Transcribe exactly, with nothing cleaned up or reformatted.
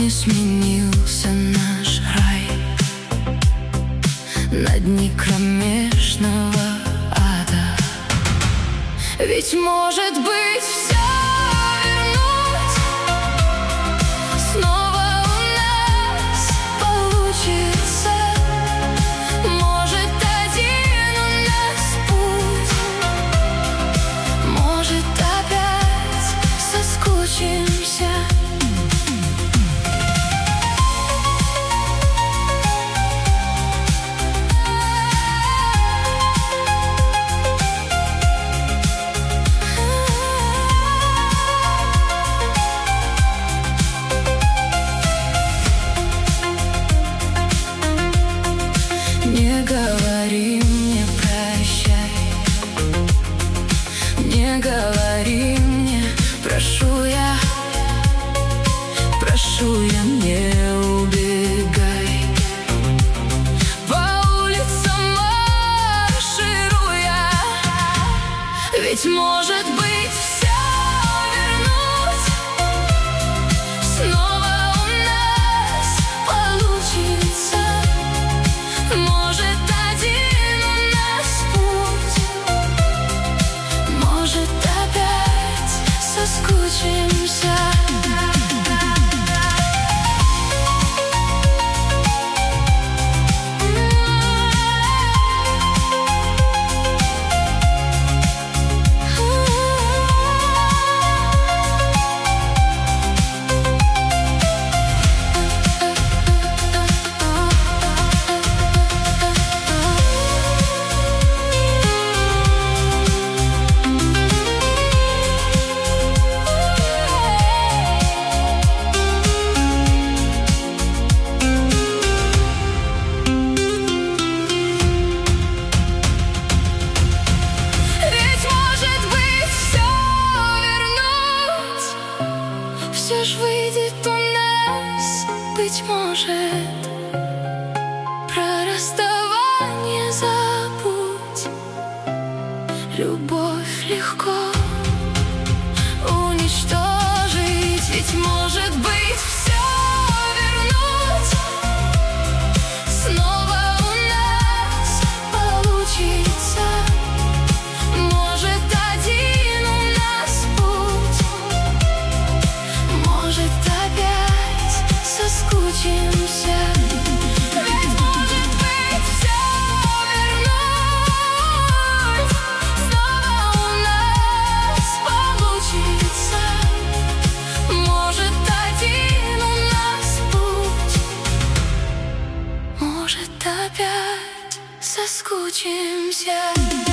не сменился наш рай на дне кромешного ада. Ведь может быть все вернуть, снова у нас получится. Может один у нас путь, может опять соскучимся. Не говори мне прощай, не говори мне, прошу я, прошу я, не убегай. По улицам маршируя, ведь может быть все вернуть, снова у нас получится. Может один у нас путь, может опять соскучимся. Все ж выйдет у нас, быть может. Про расставание забудь, любовь легко уничтожить. Ведь может быть все вернуть, снова у нас получится. Может один у нас путь, может опять соскучимся. Ведь может быть все вернуть, снова у нас получится. Может один у нас путь, может опять соскучимся.